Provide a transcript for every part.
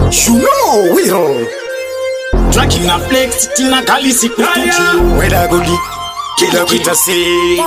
You know we roll. Tracking a flex, tina kalisi kutuji. Weda goli, kila kita say.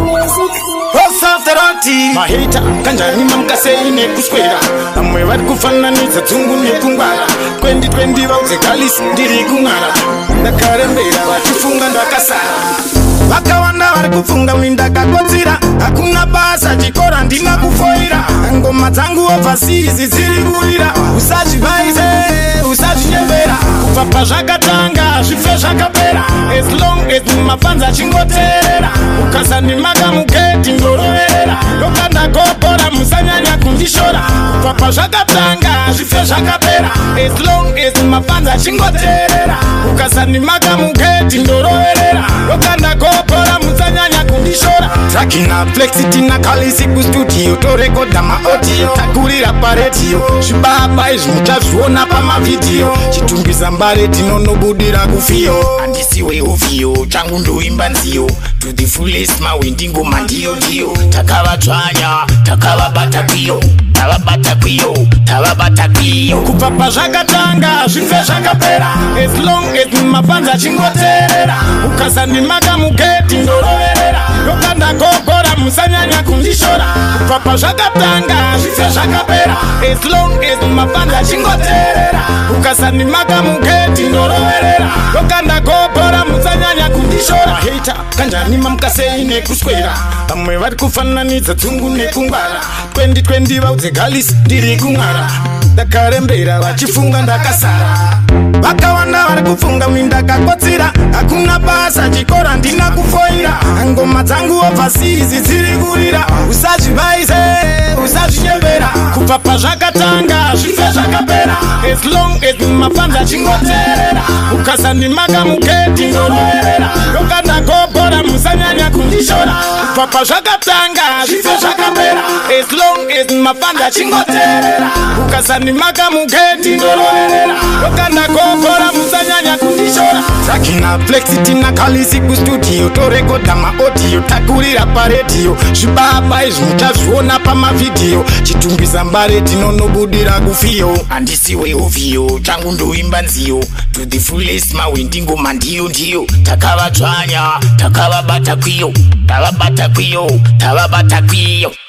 What's after roti? Mahita, kanja ni mamkase ine kuskwera. Amwe wad kufana ni zatungu ni kungwara. 2020 wauze kalisi ndiri kungara. Ndakarembera wakifunga ndakasara. Wakawanda wari kufunga mindaka kotsira. Hakuna basa chikora ndina kufoira. Ngoma zangu overseas ziri kuira. Usajivaize, usajinyembera. Kupapa zvakatanga, zvife zvakapera. As long as mafanza chingoterera. Ukasa ni maga mugeti ndoroverera. Lokanda kopora musanyanya kundishora. Kupapa zvakatanga, zvife zvakapera. As long as mafanza chingoterera. Ukasa ni maga mugeti ndoroverera. Lokanda kopora musanyanya kundishora. Tracking a flexity na kalisi ku studio. Torekoda ma audio, takurira paretio. Shibaba izmuchazviona pama video. Chitumbiza mbare tinonobudira kufio. Andisiwe uvio, changu ndoimba nziyo. To the fullest mawindi ngoma ndiyo ndiyo. Takavadzvanya, takavabata kwiyo. Tavabata kwiyo, tavabata kwiyo. Kupapa zvakatanga, zvife zvakapera. As long as mafanza chingoterera. Ukasa nimaga mugeti ndoroverera. Lokanda kokora musanyanya kundishora. Kupapa zvakatanga, zvife zvakapera. As long as mafanza chingoterera. Ukasa nimaga mugeti ndoroverera. Lokanda kokora musanyanya kundishora. Hater, kanja nima mkase ine kuskwera. Amwe vari kufananidza dzungu nekungwara. 2020 vaudze galisi ndiri kungwara. Ndakarembera vachifunga ndakasara. Vakawanda vari kufunga mindakakotsira. Hakuna basa chikora ndina kufoira. Ngoma dzangu overseas dziri kurira. Usazvivaize, usazvinyembera. Kupapa zvakatanga, zvife zvakapera. As long as mafanza chingoterera. Ukasa nimaga mugeti ndoroverera. Lokanda kopora musanyanya kundishora. Kupapa zvakatanga, zvife zvakapera. As long as mafanza chingoterera. Ukasa nimaga mugeti ndoroverera. Lokanda kopora musanyanya kundishora. Tracking a flexity na kalisi ku studio. Torekoda ma audio, takurira paretio. Zvibaba izmuchazviona pama video. Chitumbiza mbare tinonobudira kufio. Andisiwe uvio, changu ndoimba nziyo. To the fullest mawindi ngoma ndiyo ndiyo. Takavadzvanya, takavabata kwiyo. Tavabata kwiyo, tavabata kwiyo.